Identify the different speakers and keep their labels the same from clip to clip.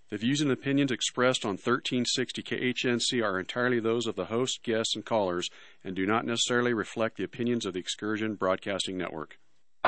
Speaker 1: The views and opinions expressed on 1360 KHNC are entirely those of the host, guests, and callers, and do not necessarily reflect the opinions of the Excursion Broadcasting Network.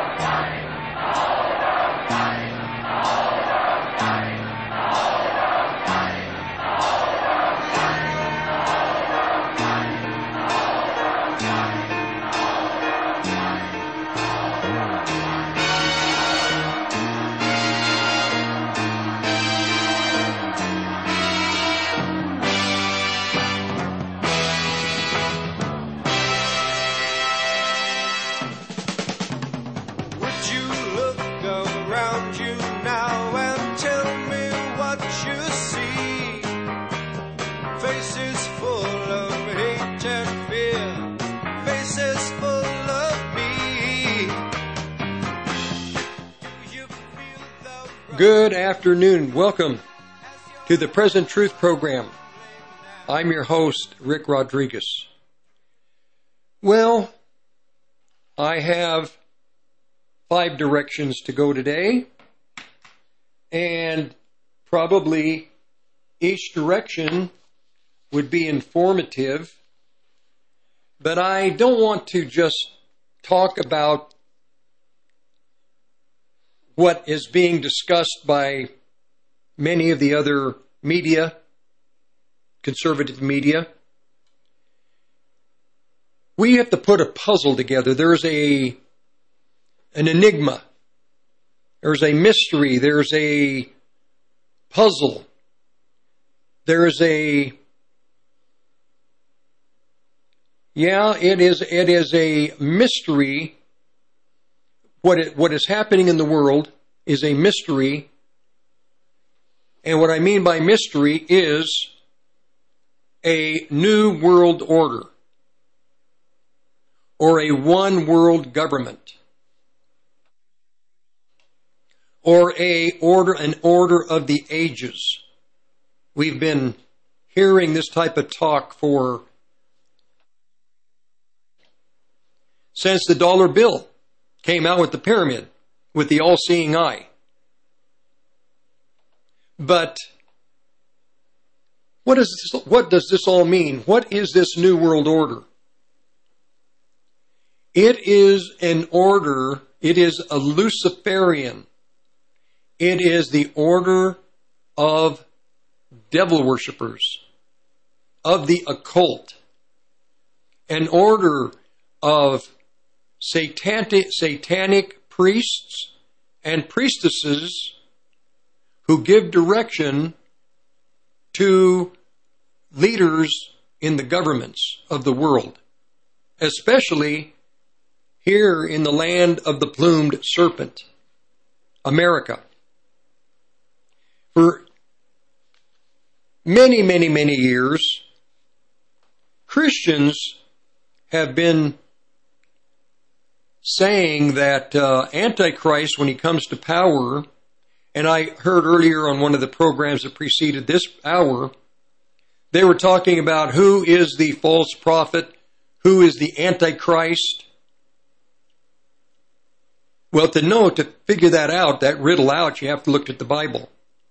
Speaker 2: Good afternoon. Welcome to the Present Truth Program. I'm your host, Rick Rodriguez. Well, I have 5 directions to go today, and probably each direction would be informative, but I don't want to just talk about what is being discussed by many of the other media, conservative media. We have to put a puzzle together. There's an enigma. There's a mystery. There's a puzzle. It is a mystery. What is happening in the world is a mystery, and what I mean by mystery is a new world order or a one world government or an order of the ages. We've been hearing this type of talk since the dollar bill came out with the pyramid, with the all-seeing eye. But what does this all mean? What is this new world order? It is an order, it is a Luciferian. It is the order of devil worshippers, of the occult, an order of satanic priests and priestesses who give direction to leaders in the governments of the world, especially here in the land of the plumed serpent, America. For many, many, many years, Christians have been saying that Antichrist, when he comes to power, and I heard earlier on one of the programs that preceded this hour, they were talking about who is the false prophet, who is the Antichrist. Well, to figure that out, that riddle out, you have to look at the Bible.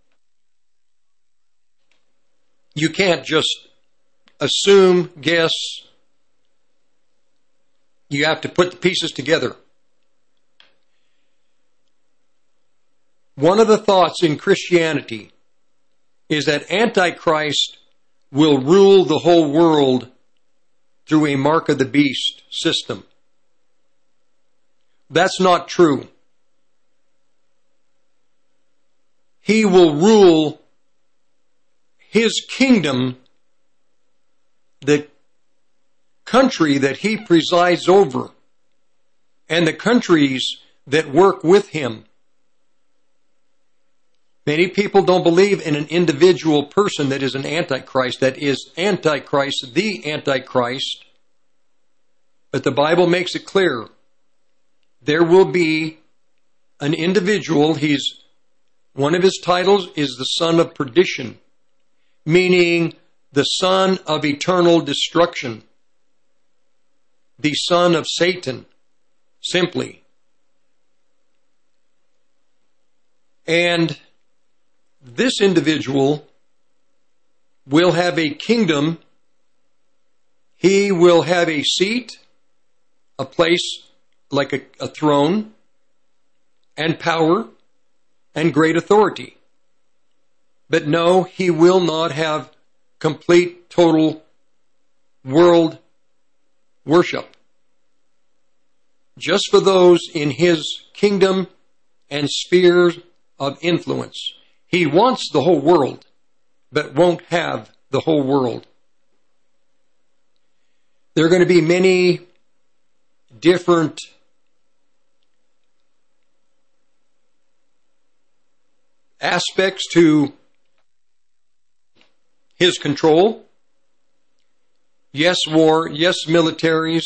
Speaker 2: You can't just assume, guess. You have to put the pieces together. One of the thoughts in Christianity is that Antichrist will rule the whole world through a mark of the beast system. That's not true. He will rule his kingdom, the country that he presides over, and the countries that work with him. Many people don't believe in an individual person that is an Antichrist, that is Antichrist, the Antichrist. But the Bible makes it clear. There will be an individual, one of his titles is the son of perdition, meaning the son of eternal destruction. The son of Satan, simply. And this individual will have a kingdom. He will have a seat, a place like a throne, and power, and great authority. But no, he will not have complete, total world worship. Just for those in his kingdom and spheres of influence. He wants the whole world, but won't have the whole world. There are going to be many different aspects to his control. Yes, war. Yes, militaries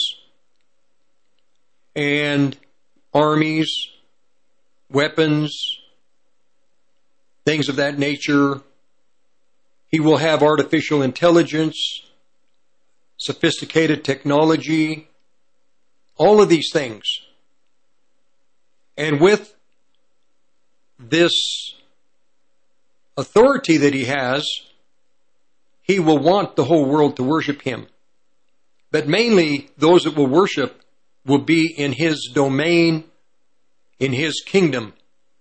Speaker 2: and armies, weapons, things of that nature. He will have artificial intelligence, sophisticated technology, all of these things. And with this authority that he has, he will want the whole world to worship him. But mainly, those that will worship will be in his domain, in his kingdom.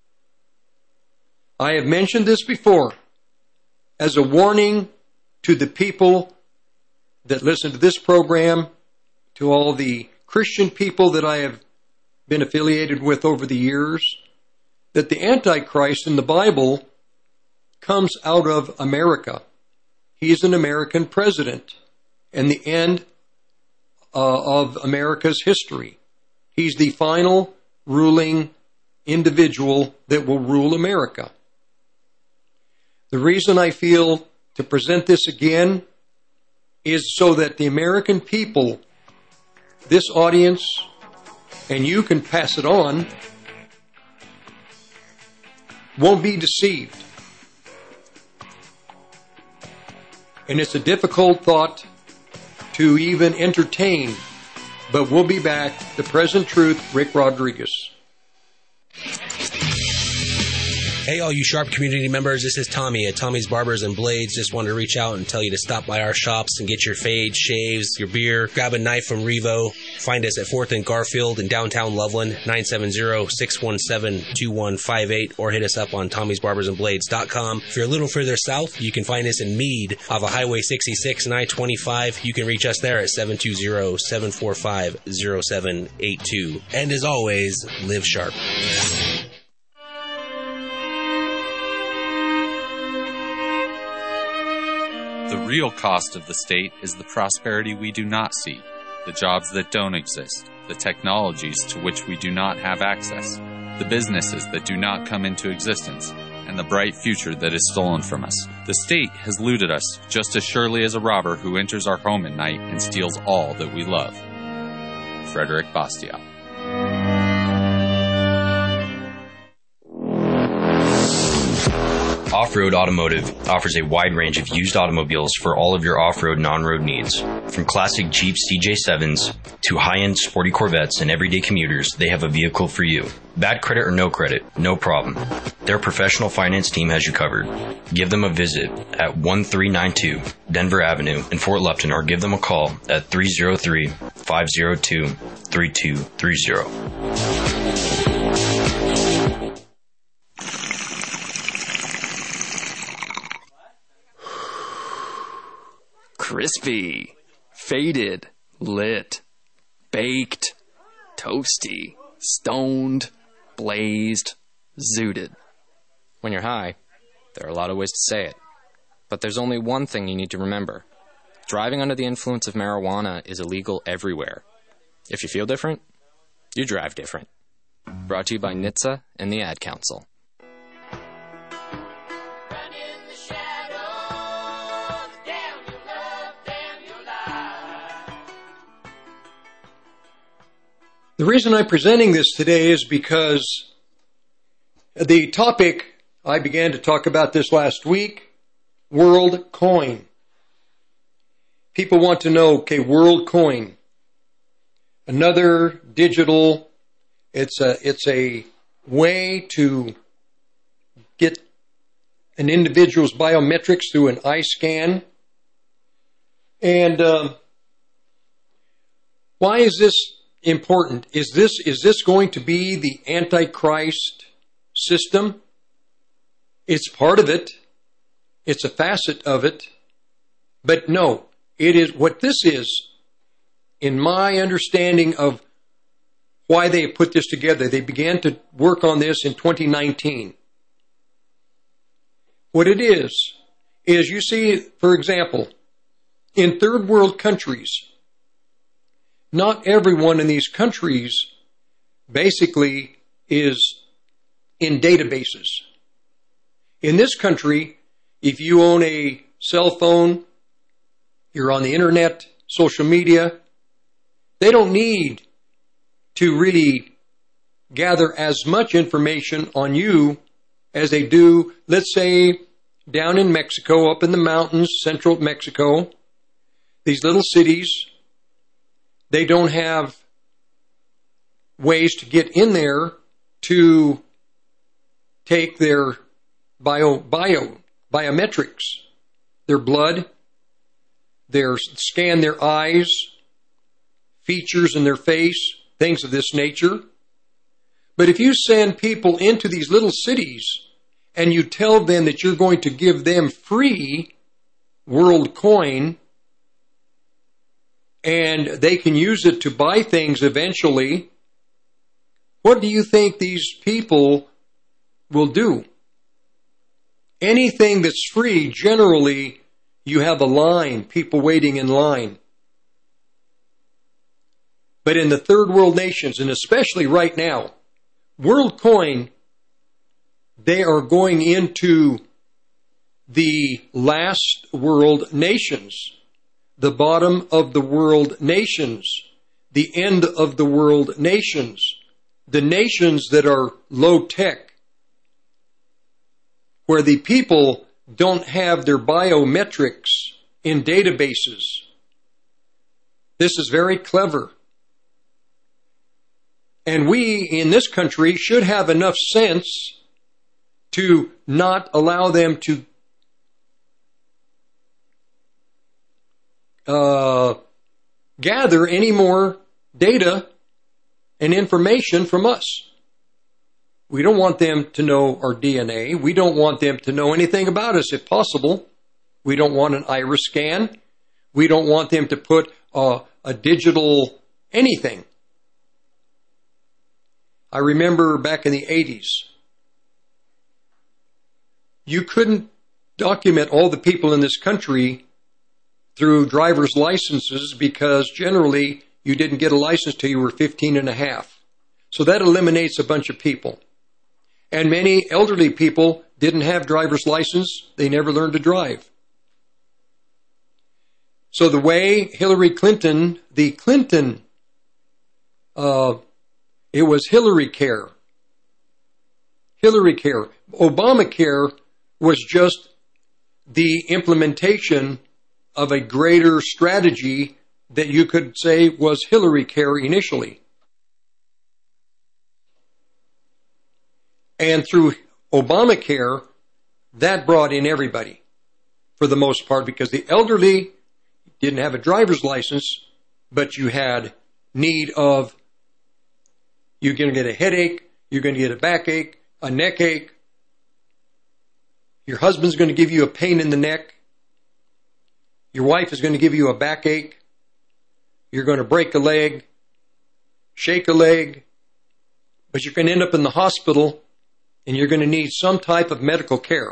Speaker 2: I have mentioned this before as a warning to the people that listen to this program, to all the Christian people that I have been affiliated with over the years, that the Antichrist in the Bible comes out of America. He's an American president and the end of America's history. He's the final ruling individual that will rule America. The reason I feel to present this again is so that the American people, this audience, and you can pass it on, won't be deceived. And it's a difficult thought to even entertain, but we'll be back. The Present Truth, Rick Rodriguez.
Speaker 3: Hey, all you Sharp community members, this is Tommy at Tommy's Barbers and Blades. Just wanted to reach out and tell you to stop by our shops and get your fades, shaves, your beer. Grab a knife from Revo. Find us at 4th and Garfield in downtown Loveland, 970-617-2158, or hit us up on Tommy'sBarbersandBlades.com. If you're a little further south, you can find us in Meade off of Highway 66 and I-25. You can reach us there at 720-745-0782. And as always, live sharp.
Speaker 4: The real cost of the state is the prosperity we do not see, the jobs that don't exist, the technologies to which we do not have access, the businesses that do not come into existence, and the bright future that is stolen from us. The state has looted us just as surely as a robber who enters our home at night and steals all that we love. Frederick Bastiat.
Speaker 5: Off-Road Automotive offers a wide range of used automobiles for all of your off-road and on-road needs. From classic Jeeps CJ7s to high-end sporty Corvettes and everyday commuters, they have a vehicle for you. Bad credit or no credit, no problem. Their professional finance team has you covered. Give them a visit at 1392 Denver Avenue in Fort Lupton, or give them a call at 303-502-3230.
Speaker 6: Crispy, faded, lit, baked, toasty, stoned, blazed, zooted.
Speaker 7: When you're high, there are a lot of ways to say it. But there's only one thing you need to remember. Driving under the influence of marijuana is illegal everywhere. If you feel different, you drive different. Brought to you by NHTSA and the Ad Council.
Speaker 2: The reason I'm presenting this today is because the topic, I began to talk about this last week, World Coin. People want to know, okay, World Coin. Another digital, it's a way to get an individual's biometrics through an eye scan. And why is this important? Is this going to be the Antichrist system? It's part of it. It's a facet of it. But no, it is what this is, in my understanding of why they put this together. They began to work on this in 2019. What it is you see, for example, in third world countries, not everyone in these countries basically is in databases. In this country, if you own a cell phone, you're on the internet, social media, they don't need to really gather as much information on you as they do, let's say, down in Mexico, up in the mountains, central Mexico, these little cities. They don't have ways to get in there to take their biometrics, their blood, scan their eyes, features in their face, things of this nature. But if you send people into these little cities and you tell them that you're going to give them free world coin, and they can use it to buy things eventually, what do you think these people will do? Anything that's free, generally, you have a line, people waiting in line. But in the third world nations, and especially right now, WorldCoin, they are going into the last world nations, the bottom of the world nations, the end of the world nations, the nations that are low tech, where the people don't have their biometrics in databases. This is very clever. And we in this country should have enough sense to not allow them to gather any more data and information from us. We don't want them to know our DNA. We don't want them to know anything about us if possible. We don't want an iris scan. We don't want them to put a digital anything. I remember back in the 80s, you couldn't document all the people in this country through driver's licenses because generally you didn't get a license till you were 15 and a half. So that eliminates a bunch of people. And many elderly people didn't have driver's license. They never learned to drive. So the way Hillary Clinton, it was Hillary Care. Hillary Care. Obamacare was just the implementation of a greater strategy that you could say was Hillary Care initially. And through Obamacare, that brought in everybody, for the most part, because the elderly didn't have a driver's license, but you had need of, you're going to get a headache, you're going to get a backache, a neck ache, your husband's going to give you a pain in the neck, your wife is going to give you a backache, you're going to break a leg, shake a leg, but you're going to end up in the hospital and you're going to need some type of medical care.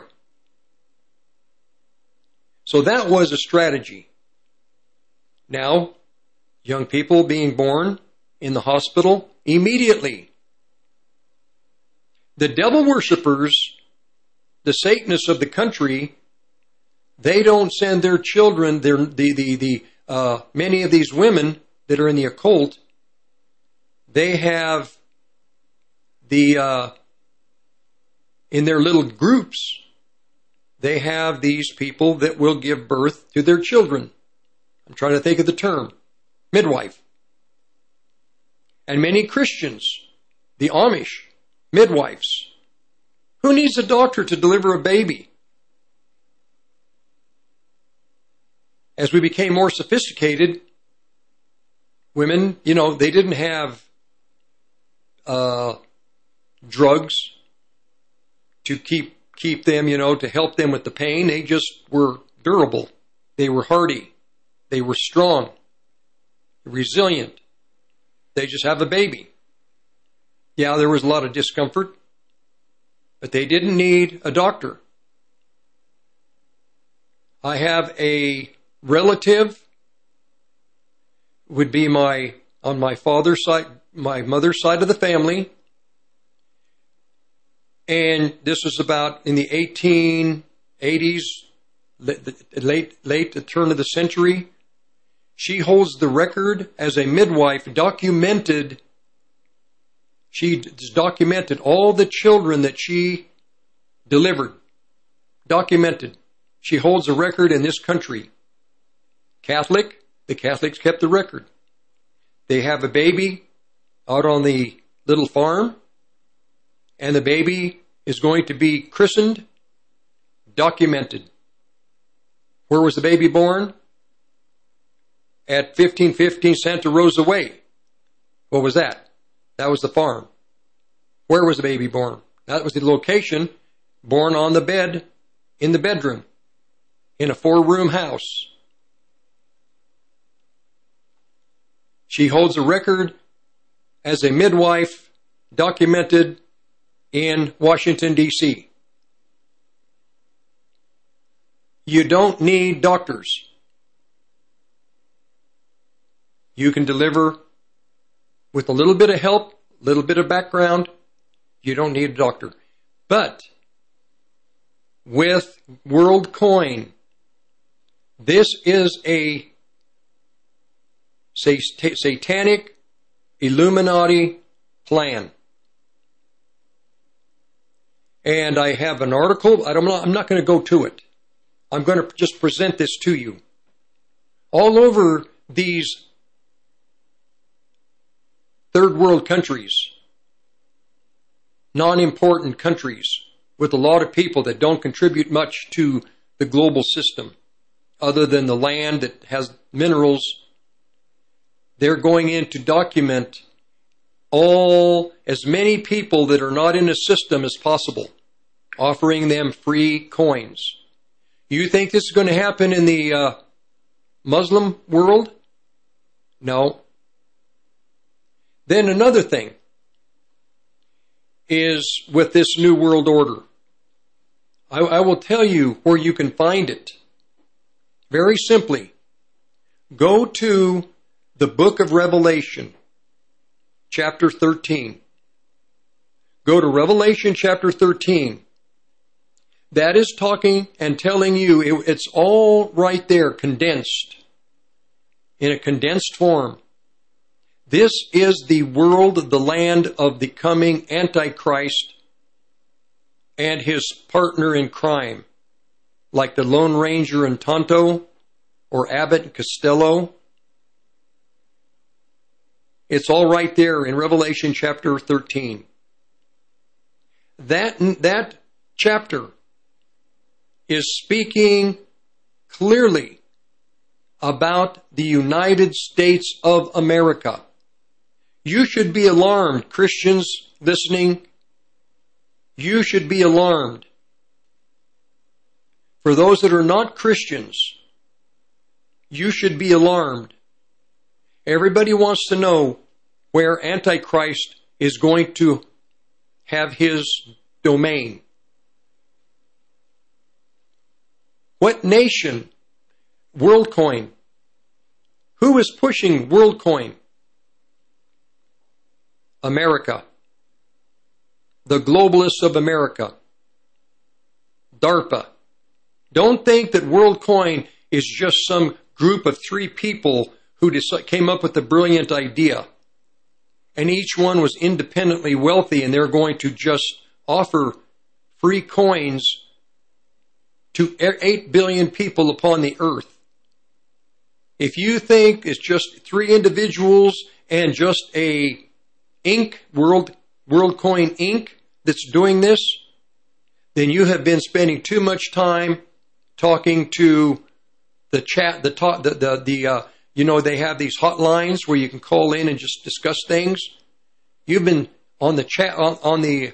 Speaker 2: So that was a strategy. Now, young people being born in the hospital immediately. The devil worshippers, the Satanists of the country, they don't send their children, many of these women that are in the occult, they have in their little groups, they have these people that will give birth to their children. I'm trying to think of the term. Midwife. And many Christians, the Amish, midwives. Who needs a doctor to deliver a baby? as we became more sophisticated, women, they didn't have drugs to keep them, to help them with the pain. They just were durable. They were hardy. They were strong, resilient. They just have a baby. Yeah, there was a lot of discomfort, but they didn't need a doctor. I have a relative, would be on my father's side, my mother's side of the family, and this was about in the 1880s, late the turn of the century. She holds the record as a midwife, She documented all the children that she delivered. Documented. She holds a record in this country. Catholic, the Catholics kept the record. They have a baby out on the little farm, and the baby is going to be christened. Documented. Where was the baby born? At 1515 Santa Rosa Way. What was that? That was the farm. Where was the baby born? That was the location. Born on the bed, in the bedroom, in a 4-room house. She holds a record as a midwife, documented in Washington, D.C. You don't need doctors. You can deliver with a little bit of help, a little bit of background. You don't need a doctor. But with WorldCoin, this is a satanic Illuminati plan. And I have an article. I'm not going to go to it. I'm going to just present this to you. All over these third world countries, non-important countries with a lot of people that don't contribute much to the global system other than the land that has minerals, they're going in to document as many people that are not in the system as possible, offering them free coins. You think this is going to happen in the Muslim world? No. Then another thing is with this New World Order. I will tell you where you can find it. Very simply, go to the book of Revelation, chapter 13. Go to Revelation chapter 13. That is talking and telling you, it's all right there, condensed, in a condensed form. This is the world, the land of the coming Antichrist and his partner in crime, like the Lone Ranger and Tonto or Abbott and Costello. It's all right there in Revelation chapter 13. That chapter is speaking clearly about the United States of America. You should be alarmed, Christians listening. You should be alarmed. For those that are not Christians, you should be alarmed. Everybody wants to know where Antichrist is going to have his domain. What nation? WorldCoin. Who is pushing WorldCoin? America. The globalists of America. DARPA. Don't think that WorldCoin is just some group of 3 people who came up with a brilliant idea. And each one was independently wealthy, and they're going to just offer free coins to 8 billion people upon the earth. If you think it's just 3 individuals and just a WorldCoin Inc. that's doing this, then you have been spending too much time talking to the the chat, they have these hotlines where you can call in and just discuss things. You've been on the chat on the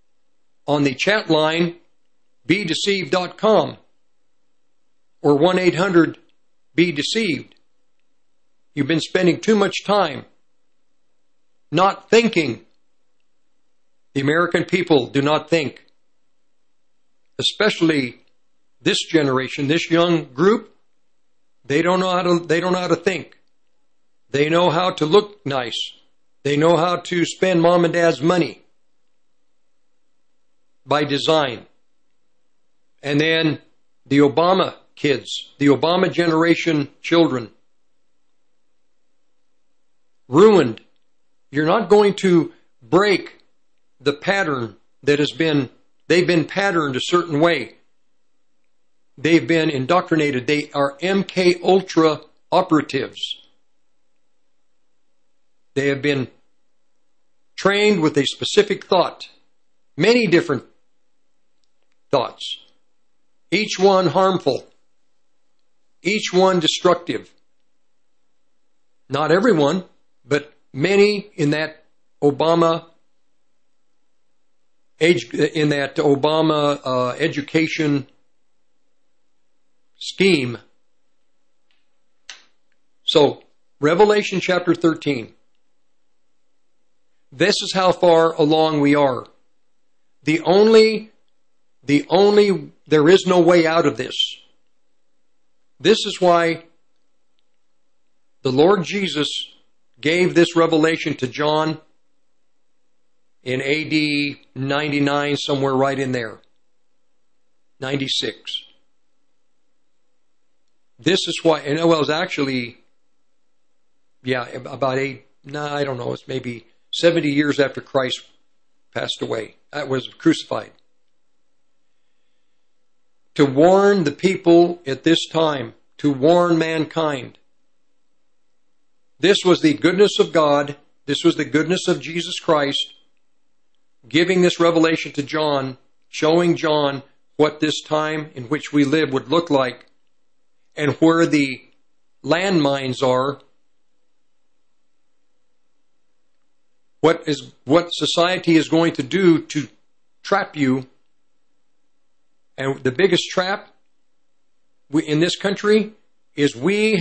Speaker 2: chat line, bedeceived.com or 1-800-BE-DECEIVED. You've been spending too much time not thinking. The American people do not think, especially this generation, this young group. They don't know how to think. They know how to look nice. They know how to spend mom and dad's money by design. And then the Obama kids, the Obama generation children, ruined. You're not going to break the pattern that they've been patterned a certain way. They've been indoctrinated. They are MK Ultra operatives. They have been trained with a specific thought, many different thoughts, each one harmful, each one destructive. Not everyone, but many in that Obama education scheme. So, Revelation chapter 13. This is how far along we are. There is no way out of this. This is why the Lord Jesus gave this revelation to John in AD 99, somewhere right in there. 96. This is why, and it was actually, about it's maybe 70 years after Christ passed away. That was crucified. To warn the people at this time, to warn mankind. This was the goodness of God. This was the goodness of Jesus Christ, giving this revelation to John, showing John what this time in which we live would look like, and where the landmines are, what society is going to do to trap you. And the biggest trap in this country is we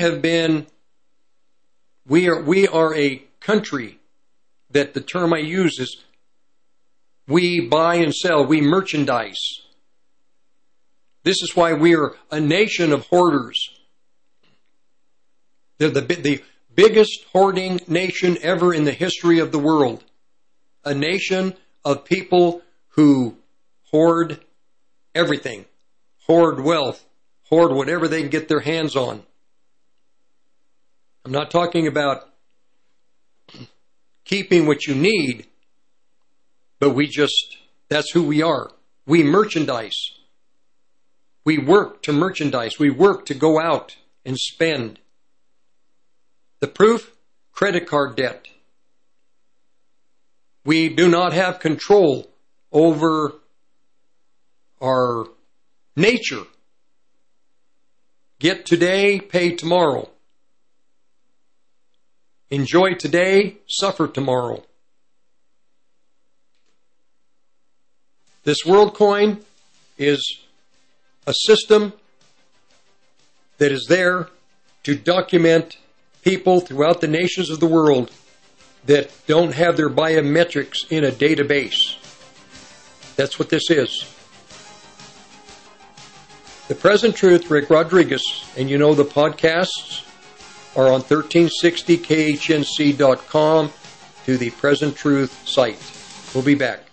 Speaker 2: are a country that the term I use is we buy and sell, we merchandise. This is why we are a nation of hoarders. They're the biggest hoarding nation ever in the history of the world. A nation of people who hoard everything. Hoard wealth. Hoard whatever they can get their hands on. I'm not talking about keeping what you need, but that's who we are. We merchandise. We work to merchandise. We work to go out and spend. The proof? Credit card debt. We do not have control over our nature. Get today, pay tomorrow. Enjoy today, suffer tomorrow. This WorldCoin is a system that is there to document people throughout the nations of the world that don't have their biometrics in a database. That's what this is. The Present Truth, Rick Rodriguez, and you know the podcasts are on 1360khnc.com to the Present Truth site. We'll be back.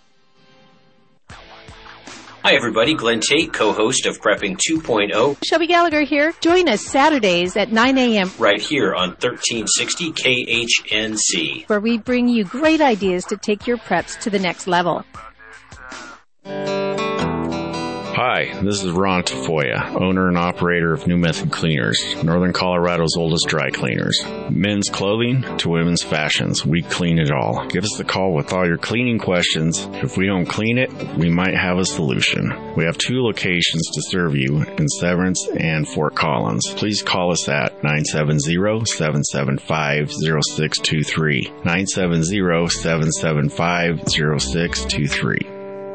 Speaker 8: Hi everybody, Glenn Tate, co-host of Prepping 2.0.
Speaker 9: Shelby Gallagher here. Join us Saturdays at 9 a.m.
Speaker 8: right here on 1360 KHNC,
Speaker 9: where we bring you great ideas to take your preps to the next level.
Speaker 10: Hi, this is Ron Tafoya, owner and operator of New Method Cleaners, Northern Colorado's oldest dry cleaners. Men's clothing to women's fashions, we clean it all. Give us a call with all your cleaning questions. If we don't clean it, we might have a solution. We have 2 locations to serve you in Severance and Fort Collins. Please call us at 970-775-0623. 970-775-0623.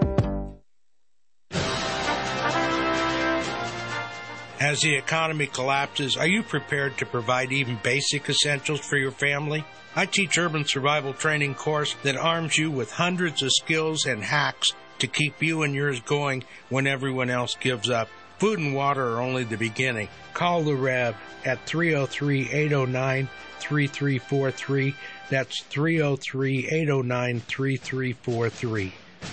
Speaker 11: As the economy collapses, are you prepared to provide even basic essentials for your family? I teach urban survival training course that arms you with hundreds of skills and hacks to keep you and yours going when everyone else gives up. Food and water are only the beginning. Call the Rev at 303-809-3343. That's 303-809-3343.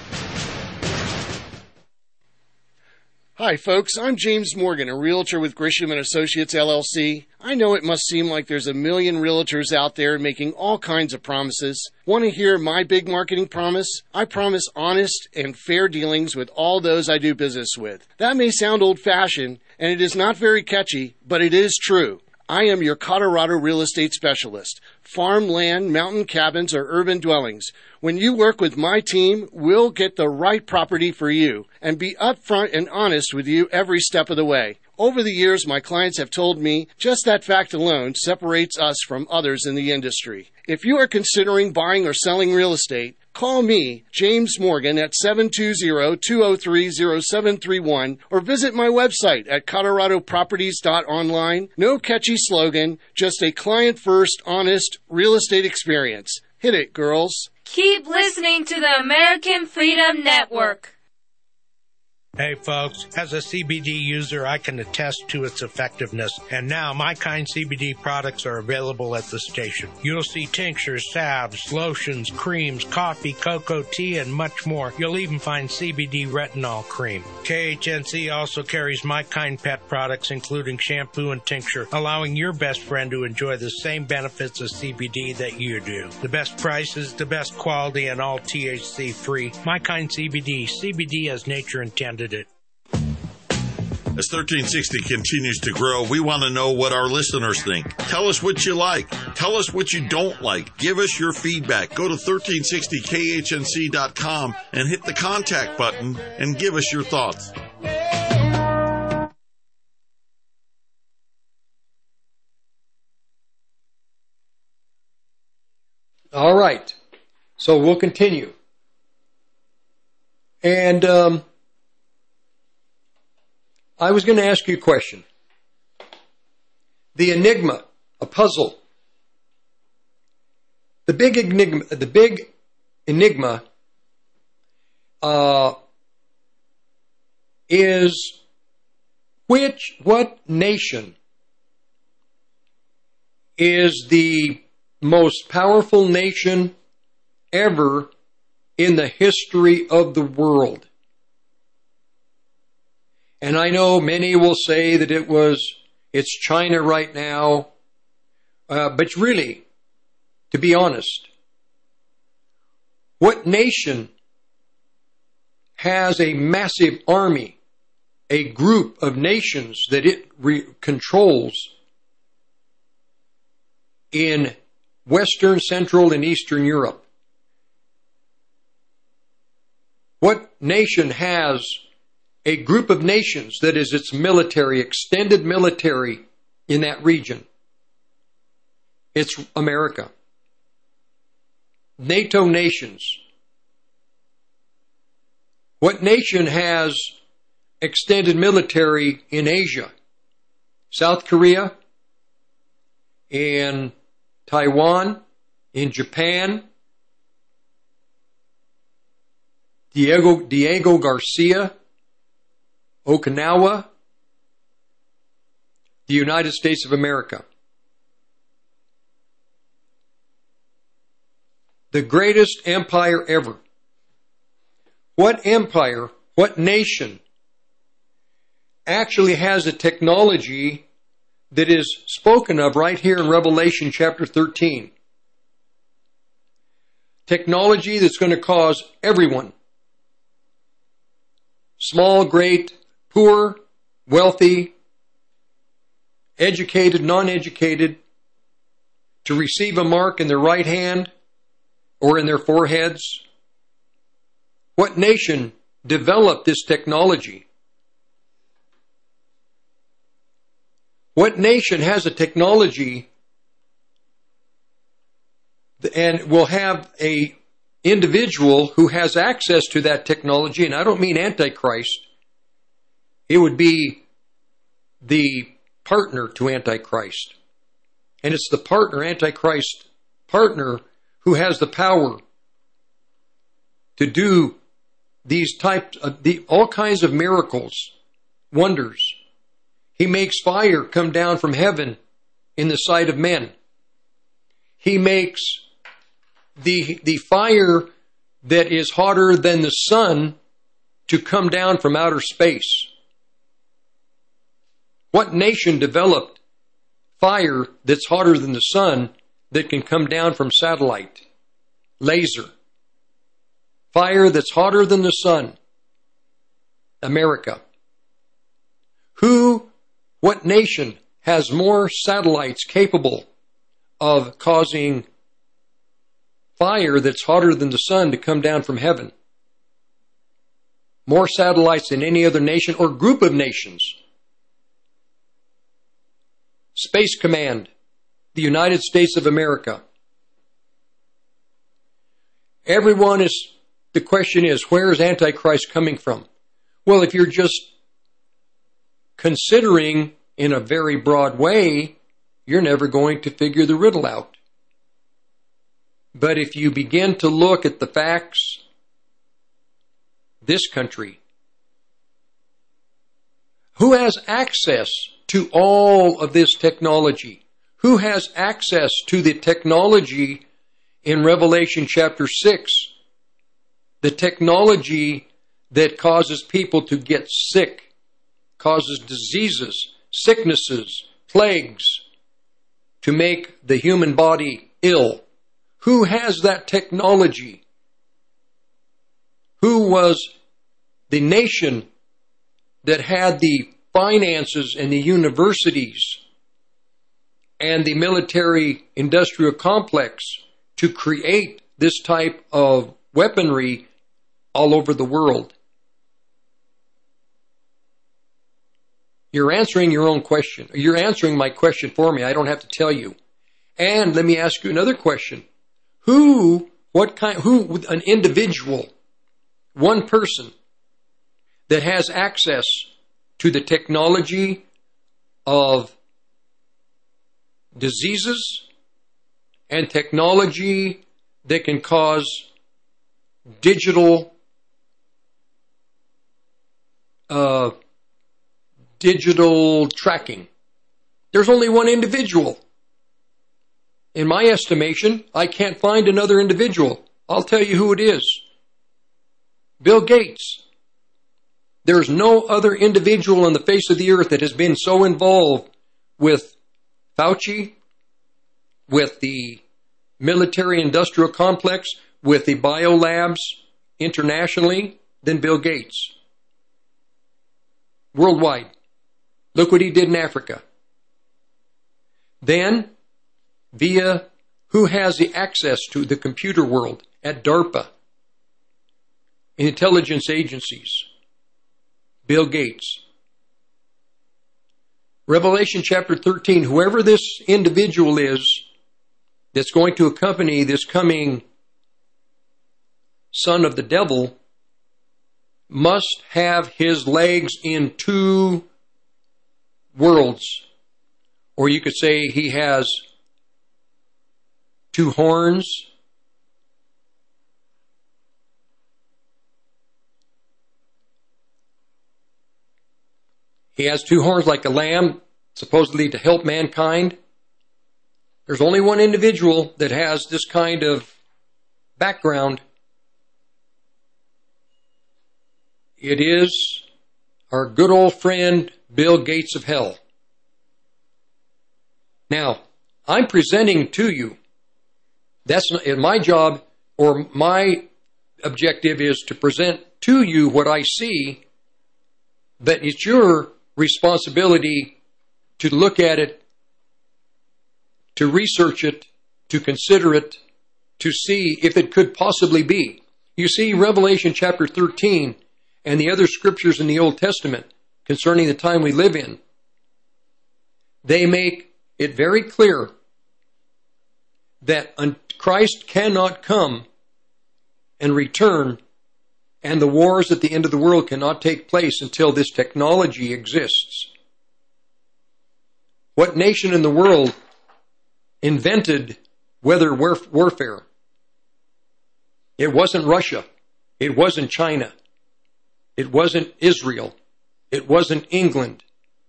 Speaker 12: Hi, folks. I'm James Morgan, a realtor with Grisham & Associates, LLC. I know it must seem like there's a million realtors out there making all kinds of promises. Want to hear my big marketing promise? I promise honest and fair dealings with all those I do business with. That may sound old-fashioned, and it is not very catchy, but it is true. I am your Colorado real estate specialist. Farm land, mountain cabins, or urban dwellings. When you work with my team, we'll get the right property for you and be upfront and honest with you every step of the way. Over the years, my clients have told me just that fact alone separates us from others in the industry. If you are considering buying or selling real estate, call me, James Morgan, at 720-203-0731 or visit my website at coloradoproperties.online. No catchy slogan, just a client-first, honest real estate experience. Hit it, girls.
Speaker 13: Keep listening to the American Freedom Network.
Speaker 11: Hey folks, as a CBD user, I can attest to its effectiveness, and now My Kind CBD products are available at the station. You'll see tinctures, salves, lotions, creams, coffee, cocoa, tea, and much more. You'll even find CBD retinol cream. KHNC also carries My Kind pet products, including shampoo and tincture, allowing your best friend to enjoy the same benefits of CBD that you do. The best prices, the best quality, and all THC free. My Kind CBD, CBD as nature intended it.
Speaker 14: As 1360 continues to grow, we want to know what our listeners think. Tell us what you like. Tell us what you don't like. Give us your feedback. Go to 1360khnc.com and hit the contact button and give us your thoughts.
Speaker 2: All right. So we'll continue. And I was going to ask you a question. The enigma, a puzzle. The big enigma is what nation is the most powerful nation ever in the history of the world? And I know many will say that it's China right now. But really, to be honest, what nation has a massive army, a group of nations that it controls in Western, Central, and Eastern Europe? What nation has a group of nations that is its military, extended military in that region? It's America. NATO nations. What nation has extended military in Asia? South Korea, in Taiwan, in Japan. Diego Garcia, Okinawa, the United States of America. The greatest empire ever. What empire, what nation actually has a technology that is spoken of right here in Revelation chapter 13? Technology that's going to cause everyone, small, great, poor, wealthy, educated, non-educated, to receive a mark in their right hand or in their foreheads? What nation developed this technology? What nation has a technology and will have a individual who has access to that technology? And I don't mean Antichrist. It would be the partner to Antichrist. And it's the partner, Antichrist partner, who has the power to do these types of all kinds of miracles, wonders. He makes fire come down from heaven in the sight of men. He makes the fire that is hotter than the sun to come down from outer space. What nation developed fire that's hotter than the sun that can come down from satellite? Laser. Fire that's hotter than the sun. America. What nation has more satellites capable of causing fire that's hotter than the sun to come down from heaven? More satellites than any other nation or group of nations. Space Command, the United States of America. The question is, where is Antichrist coming from? Well, if you're just considering in a very broad way, you're never going to figure the riddle out. But if you begin to look at the facts, this country, who has access to all of this technology? Who has access to the technology in Revelation chapter 6? The technology that causes people to get sick, causes diseases, sicknesses, plagues, to make the human body ill. Who has that technology? Who was the nation that had the finances and the universities and the military industrial complex to create this type of weaponry all over the world? You're answering your own question. You're answering my question for me. I don't have to tell you. And let me ask you another question. An individual, one person that has access to the technology of diseases and technology that can cause digital tracking. There's only one individual. In my estimation, I can't find another individual. I'll tell you who it is. Bill Gates. There's no other individual on the face of the earth that has been so involved with Fauci, with the military industrial complex, with the biolabs internationally, than Bill Gates. Worldwide. Look what he did in Africa. Then, who has the access to the computer world at DARPA, intelligence agencies? Bill Gates. Revelation chapter 13, whoever this individual is that's going to accompany this coming son of the devil must have his legs in two worlds. Or you could say he has two horns. He has two horns like a lamb, supposedly to help mankind. There's only one individual that has this kind of background. It is our good old friend, Bill Gates of hell. Now, I'm presenting to you, that's not, my job or my objective is to present to you what I see But it's your responsibility to look at it, to research it, to consider it, to see if it could possibly be. You see, Revelation chapter 13 and the other scriptures in the Old Testament concerning the time we live in, they make it very clear that Christ cannot come and return, and the wars at the end of the world cannot take place until this technology exists. What nation in the world invented weather warfare? It wasn't Russia. It wasn't China. It wasn't Israel. It wasn't England.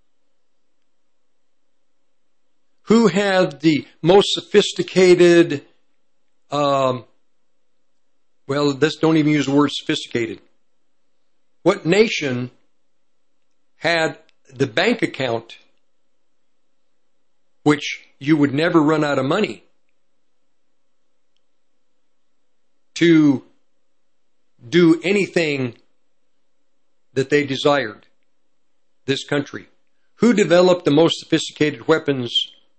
Speaker 2: Who had the most sophisticated, let's don't even use the word sophisticated. What nation had the bank account which you would never run out of money to do anything that they desired? This country. Who developed the most sophisticated weapons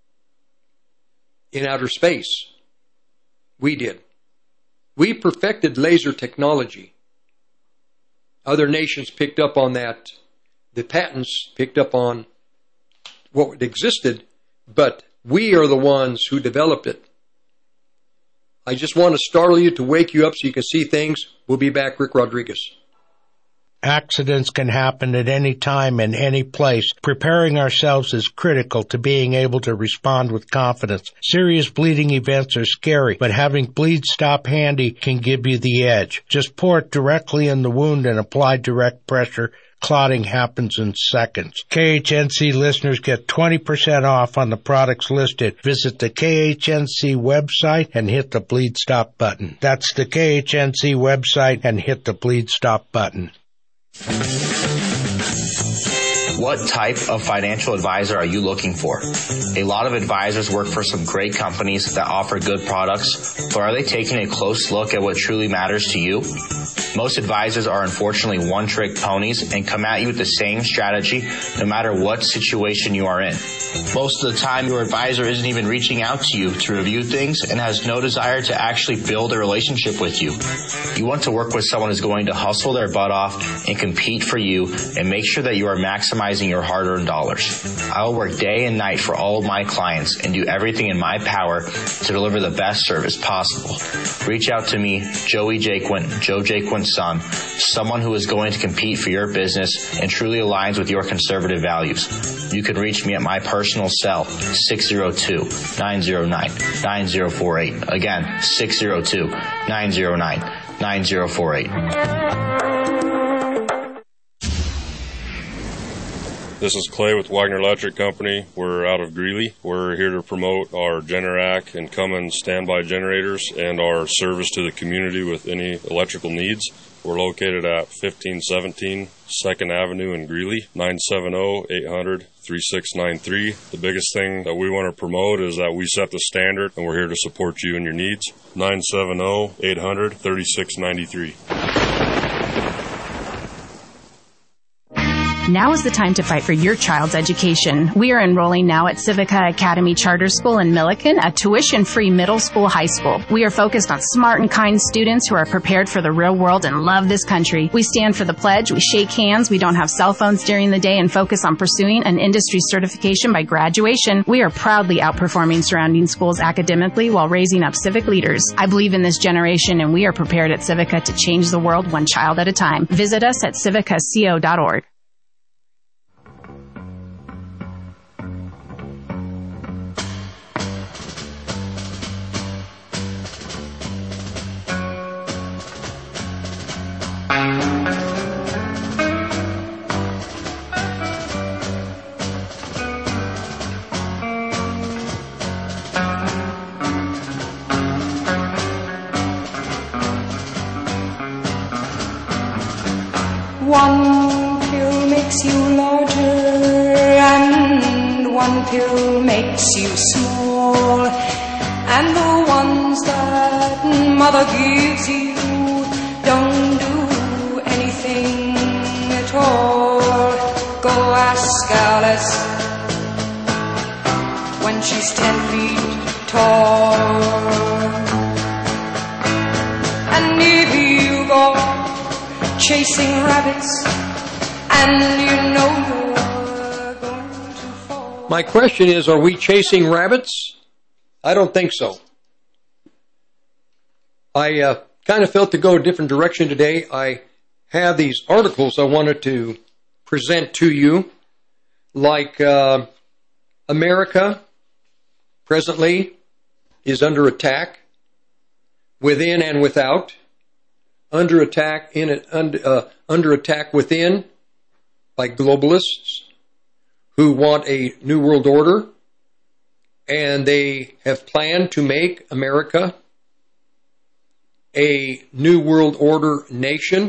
Speaker 2: in outer space? We did. We perfected laser technology. Other nations picked up on that. The patents picked up on what existed, but we are the ones who developed it. I just want to startle you, to wake you up so you can see things. We'll be back. Rick Rodriguez.
Speaker 11: Accidents can happen at any time and any place. Preparing ourselves is critical to being able to respond with confidence. Serious bleeding events are scary, but having Bleed Stop handy can give you the edge. Just pour it directly in the wound and apply direct pressure. Clotting happens in seconds. KHNC listeners get 20% off on the products listed. Visit the KHNC website and hit the Bleed Stop button. That's the KHNC website and hit the Bleed Stop button.
Speaker 15: What type of financial advisor are you looking for? A lot of advisors work for some great companies that offer good products, but are they taking a close look at what truly matters to you? Most advisors are unfortunately one-trick ponies and come at you with the same strategy no matter what situation you are in. Most of the time, your advisor isn't even reaching out to you to review things and has no desire to actually build a relationship with you. You want to work with someone who's going to hustle their butt off and compete for you and make sure that you are maximizing your hard-earned dollars. I will work day and night for all of my clients and do everything in my power to deliver the best service possible. Reach out to me, Joey J. Quinton, Joe J. Quinton's son, someone who is going to compete for your business and truly aligns with your conservative values. You can reach me at my personal cell, 602-909-9048. Again, 602-909-9048.
Speaker 16: This is Clay with Wagner Electric Company. We're out of Greeley. We're here to promote our Generac and Cummins standby generators and our service to the community with any electrical needs. We're located at 1517 2nd Avenue in Greeley, 970-800-3693. The biggest thing that we want to promote is that we set the standard, and we're here to support you and your needs. 970-800-3693.
Speaker 17: Now is the time to fight for your child's education. We are enrolling now at Civica Academy Charter School in Milliken, a tuition-free middle school, high school. We are focused on smart and kind students who are prepared for the real world and love this country. We stand for the pledge, we shake hands, we don't have cell phones during the day, and focus on pursuing an industry certification by graduation. We are proudly outperforming surrounding schools academically while raising up civic leaders. I believe in this generation, and we are prepared at Civica to change the world one child at a time. Visit us at civicaco.org.
Speaker 18: One pill makes you larger and one pill makes you small, and the ones that mother gives you don't do anything at all. chasing rabbits, and you know you're going to fall.
Speaker 2: My question is, are we chasing rabbits? I don't think so. I kind of felt to go a different direction today. I have these articles I wanted to present to you, like America presently is under attack, within and without. Under attack within by globalists who want a new world order, and they have planned to make America a new world order nation,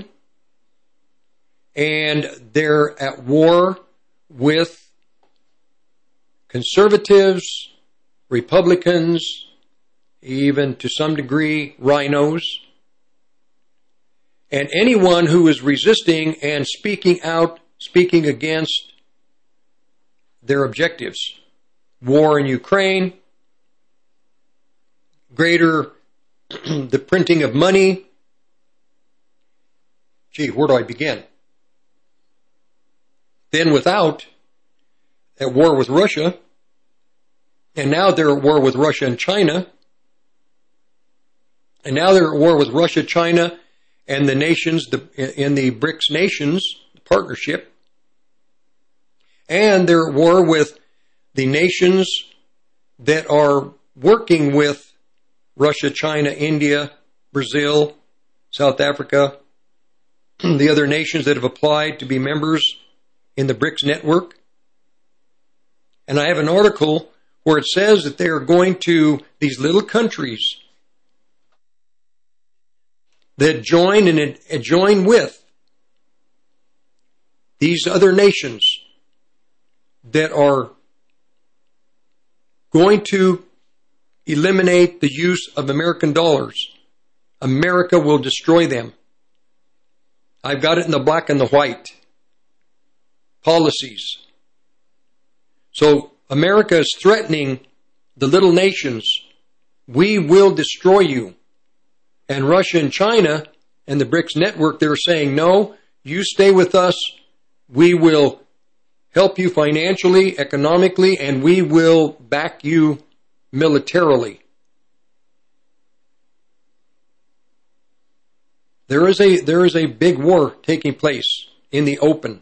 Speaker 2: and they're at war with conservatives, Republicans, even to some degree rhinos, and anyone who is resisting and speaking against their objectives. War in Ukraine, greater the printing of money. Gee, where do I begin? Then without, at war with Russia, and now they're at war with Russia and China, and now they're at war with Russia, China, and the nations in the BRICS nations, the partnership, and they're at war with the nations that are working with Russia, China, India, Brazil, South Africa, the other nations that have applied to be members in the BRICS network. And I have an article where it says that they are going to, these little countries that join with these other nations that are going to eliminate the use of American dollars. America will destroy them. I've got it in the black and the white. Policies. So America is threatening the little nations. We will destroy you. And Russia and China and the BRICS network, they're saying, no, you stay with us. We will help you financially, economically, and we will back you militarily. There is a big war taking place in the open.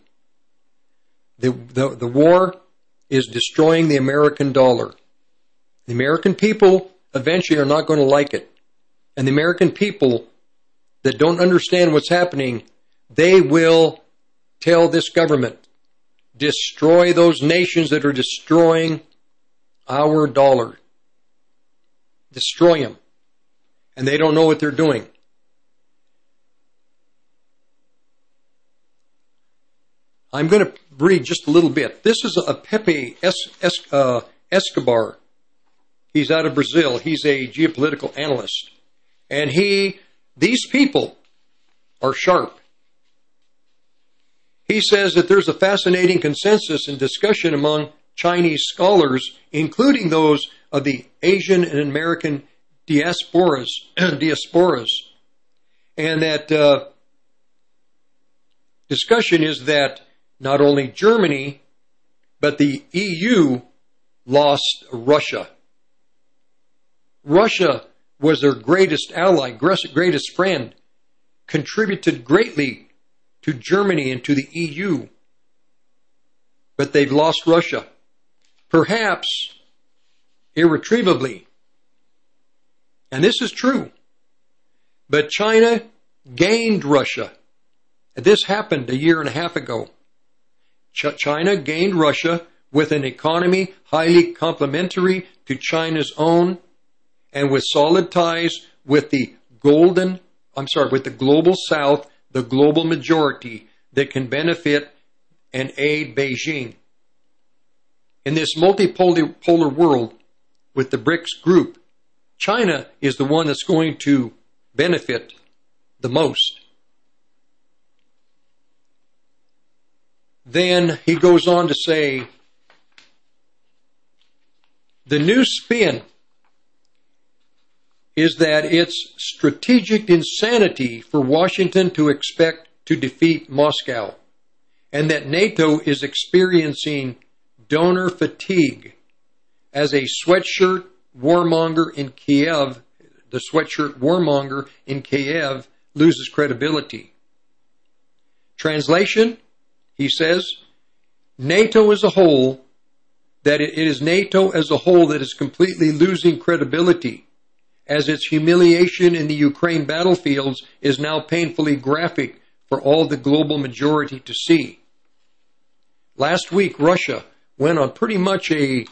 Speaker 2: The war is destroying the American dollar. The American people eventually are not going to like it. And the American people that don't understand what's happening, they will tell this government, destroy those nations that are destroying our dollar. Destroy them. And they don't know what they're doing. I'm going to read just a little bit. This is a Pepe Escobar. He's out of Brazil. He's a geopolitical analyst. And these people are sharp. He says that there's a fascinating consensus and discussion among Chinese scholars, including those of the Asian and American diasporas, and that discussion is that not only Germany, but the EU lost Russia. Russia was their greatest ally, greatest friend, contributed greatly to Germany and to the EU. But they've lost Russia. Perhaps irretrievably. And this is true. But China gained Russia. This happened a year and a half ago. China gained Russia with an economy highly complementary to China's own, and with solid ties with the global South, the global majority that can benefit and aid Beijing. In this multipolar world with the BRICS group, China is the one that's going to benefit the most. Then he goes on to say, the new spin is that it's strategic insanity for Washington to expect to defeat Moscow, and that NATO is experiencing donor fatigue as a sweatshirt warmonger in Kiev, the sweatshirt warmonger in Kiev loses credibility. Translation, he says, NATO as a whole, that it is NATO as a whole that is completely losing credibility, as its humiliation in the Ukraine battlefields is now painfully graphic for all the global majority to see. Last week, Russia went on pretty much a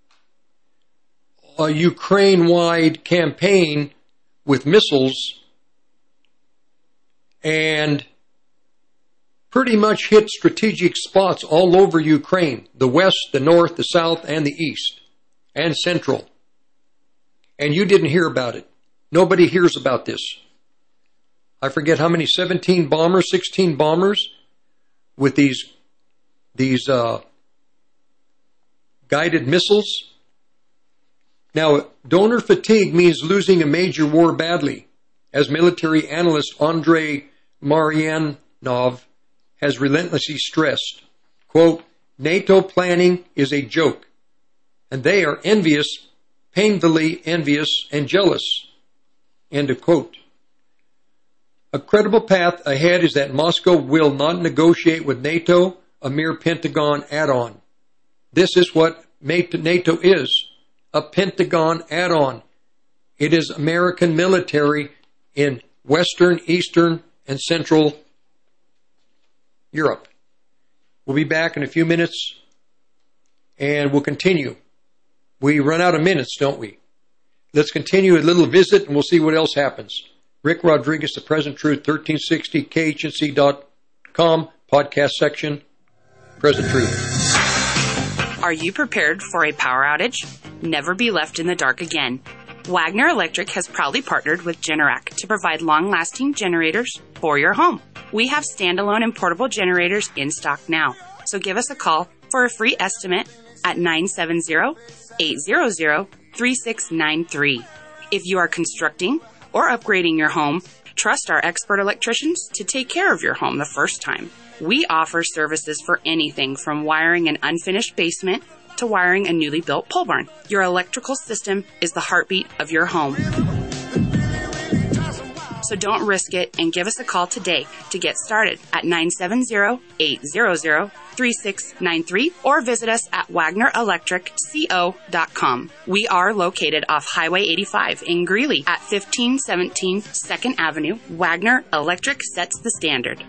Speaker 2: Ukraine-wide campaign with missiles and pretty much hit strategic spots all over Ukraine, the west, the north, the south, and the east, and central. And you didn't hear about it. Nobody hears about this. I forget how many, 16 bombers with these guided missiles. Now, donor fatigue means losing a major war badly, as military analyst Andrei Maryanov has relentlessly stressed. Quote, NATO planning is a joke, and they are envious, painfully envious and jealous. End of quote. A credible path ahead is that Moscow will not negotiate with NATO, a mere Pentagon add-on. This is what NATO is, a Pentagon add-on. It is American military in Western, Eastern, and Central Europe. We'll be back in a few minutes, and we'll continue. We run out of minutes, don't we? Let's continue a little visit, and we'll see what else happens. Rick Rodriguez, The Present Truth, 1360 KHNC.com, podcast section, Present Truth.
Speaker 19: Are you prepared for a power outage? Never be left in the dark again. Wagner Electric has proudly partnered with Generac to provide long-lasting generators for your home. We have standalone and portable generators in stock now, so give us a call for a free estimate at 970-800-3693. If you are constructing or upgrading your home, trust our expert electricians to take care of your home the first time. We offer services for anything from wiring an unfinished basement to wiring a newly built pole barn. Your electrical system is the heartbeat of your home. So don't risk it and give us a call today to get started at 970-800-3693 or visit us at WagnerElectricCO.com. We are located off Highway 85 in Greeley at 1517 2nd Avenue. Wagner Electric sets the standard.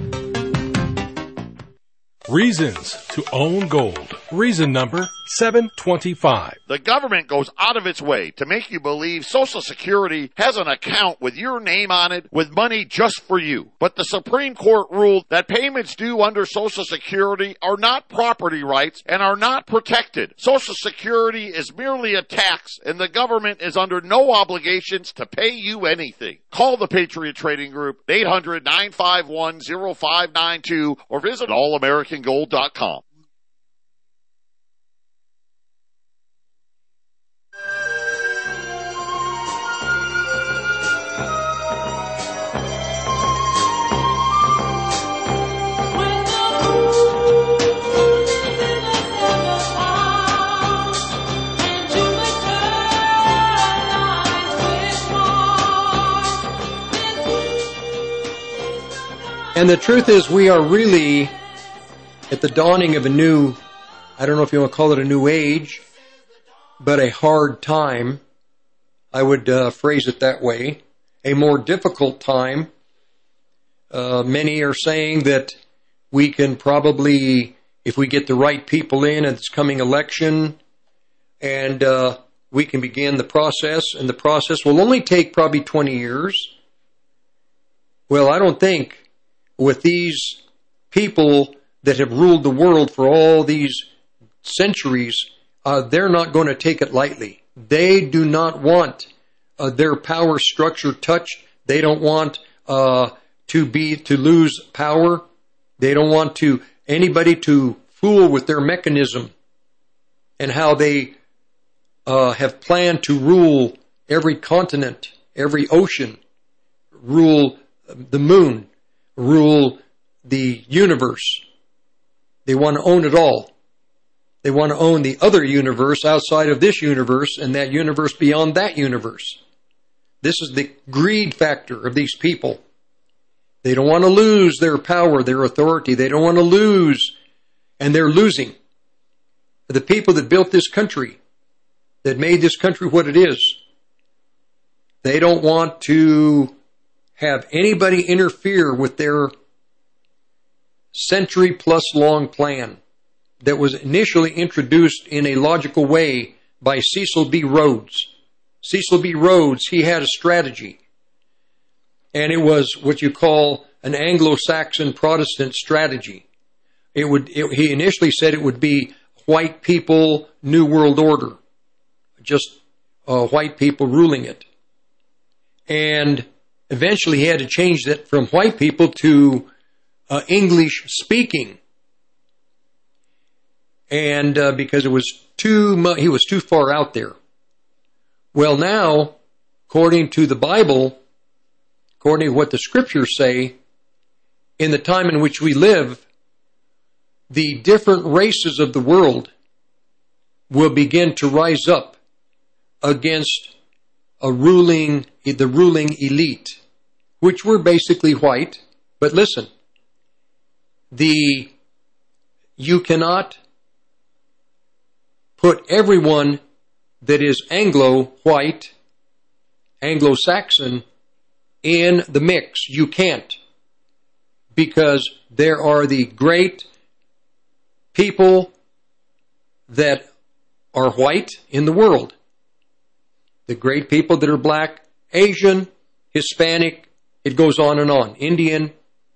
Speaker 20: Reasons to own gold. Reason number 725.
Speaker 14: The government goes out of its way to make you believe Social Security has an account with your name on it with money just for you. But the Supreme Court ruled that payments due under Social Security are not property rights and are not protected. Social Security is merely a tax, and the government is under no obligations to pay you anything. Call the Patriot Trading Group, 800-951-0592, or visit allamericangold.com.
Speaker 2: And the truth is, we are really at the dawning of a new, I don't know if you want to call it a new age, but a hard time. I would phrase it that way. A more difficult time. Many are saying that we can probably, if we get the right people in at this coming election, and we can begin the process, and the process will only take probably 20 years. Well, I don't think with these people that have ruled the world for all these centuries, they're not going to take it lightly. They do not want their power structure touched. They don't want to lose power. They don't want anybody to fool with their mechanism and how they have planned to rule every continent, every ocean, rule the moon. rule the universe. They want to own it all. They want to own the other universe outside of this universe and that universe beyond that universe. This is the greed factor of these people. They don't want to lose their power, their authority. They don't want to lose, and they're losing. The people that built this country, that made this country what it is, they don't want to have anybody interfere with their century-plus long plan that was initially introduced in a logical way by Cecil B. Rhodes. Cecil B. Rhodes, he had a strategy, and it was what you call an Anglo-Saxon Protestant strategy. He initially said it would be white people, New World Order, just white people ruling it. And eventually he had to change that from white people to English speaking. And because it was he was too far out there. Well, now, according to the Bible, according to what the scriptures say, in the time in which we live, the different races of the world will begin to rise up against the ruling elite, which were basically white. But listen, you cannot put everyone that is Anglo-white, Anglo-Saxon in the mix. You can't, because there are the great people that are white in the world, the great people that are black, Asian, Hispanic, it goes on and on, Indian.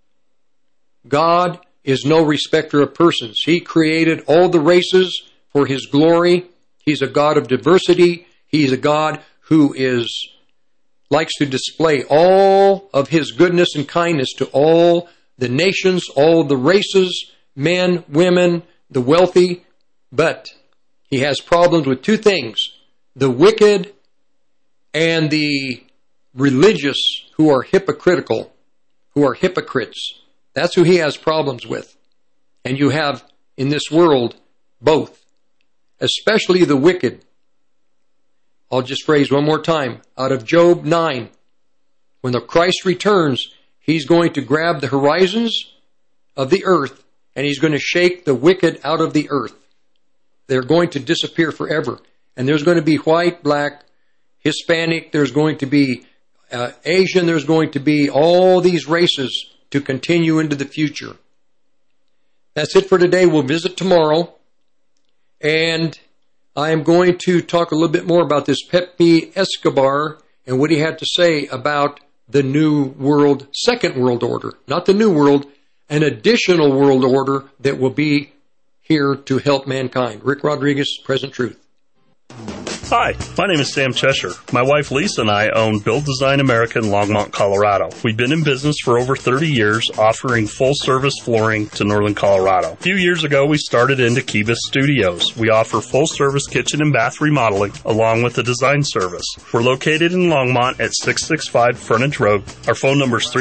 Speaker 2: God is no respecter of persons. He created all the races for His glory. He's a God of diversity. He's a God who likes to display all of His goodness and kindness to all the nations, all the races, men, women, the wealthy. But He has problems with two things: the wicked and the religious who are hypocritical, who are hypocrites. That's who He has problems with. And you have in this world both, especially the wicked. I'll just phrase one more time. Out of Job 9, when the Christ returns, He's going to grab the horizons of the earth and He's going to shake the wicked out of the earth. They're going to disappear forever. And there's going to be white, black, Hispanic, there's going to be Asian, there's going to be all these races to continue into the future. That's it for today. We'll visit tomorrow. And I am going to talk a little bit more about this Pepe Escobar and what he had to say about the New World, Second World Order. Not the New World, an additional world order that will be here to help mankind. Rick Rodriguez, Present Truth.
Speaker 21: Hi, my name is Sam Cheshire. My wife Lisa and I own Build Design America in Longmont, Colorado. We've been in business for over 30 years, offering full-service flooring to northern Colorado. A few years ago, we started into Kibis Studios. We offer full-service kitchen and bath remodeling, along with a design service. We're located in Longmont at 665 Frontage Road. Our phone number is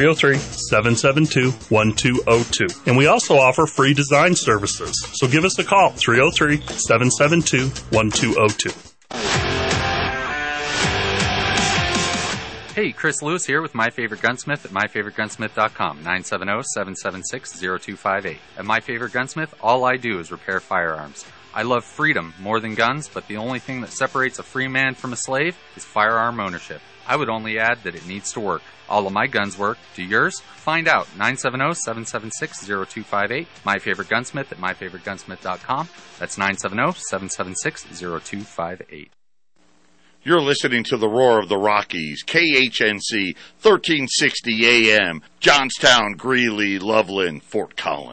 Speaker 21: 303-772-1202. And we also offer free design services. So give us a call, 303-772-1202.
Speaker 4: Hey, Chris Lewis here with My Favorite Gunsmith at MyFavoriteGunsmith.com, 970-776-0258. At My Favorite Gunsmith, all I do is repair firearms. I love freedom more than guns, but the only thing that separates a free man from a slave is firearm ownership. I would only add that it needs to work. All of my guns work. Do yours? Find out. 970-776-0258. My Favorite Gunsmith at MyFavoriteGunsmith.com. That's 970-776-0258.
Speaker 14: You're listening to the Roar of the Rockies, KHNC, 1360 AM, Johnstown, Greeley, Loveland, Fort Collins.